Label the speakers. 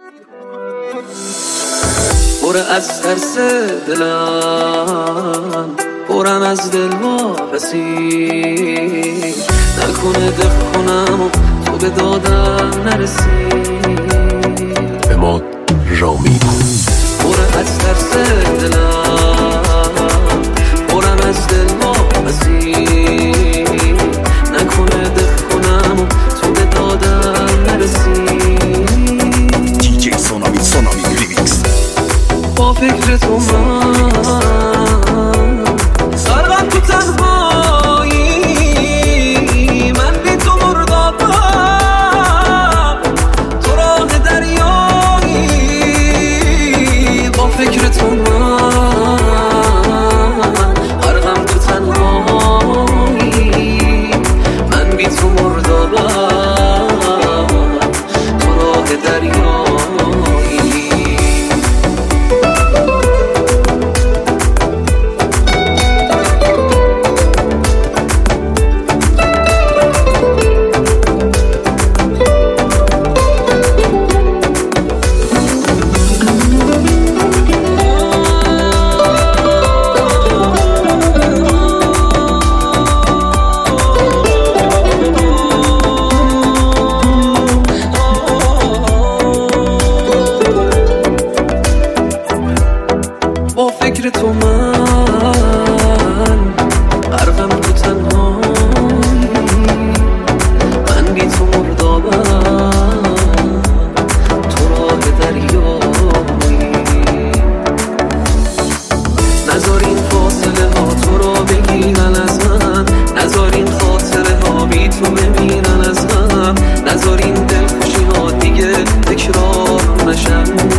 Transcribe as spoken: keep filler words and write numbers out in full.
Speaker 1: پره از ترس دلم، پرم از دل واپسی، نکنه دق کنم و تو به دادم نرسی.
Speaker 2: اماد رامی.
Speaker 1: پره از ترس دلم، پرم از دل واپسی، نکنه دق کنم و تو به دادم نرسی.
Speaker 3: دی جی سونامی سونامی ریمیکس.
Speaker 1: با فکر تو من سرغم تو تنهایی، من بی تو مردابم، تو راه دریایی. با فکر تو من سرغم تو تنهایی، من بی تو مردابم، تو راه دریایی. با فکر تو من غرقم تو تنهایی، من بی تو مردابم، تو راه دریایی. نذار این فاصله ها تو را بگیرن از من، نذار این خاطره ها بی تو بمیرن از من، نذار این دلخوشی ها دیگه تکرار نشن.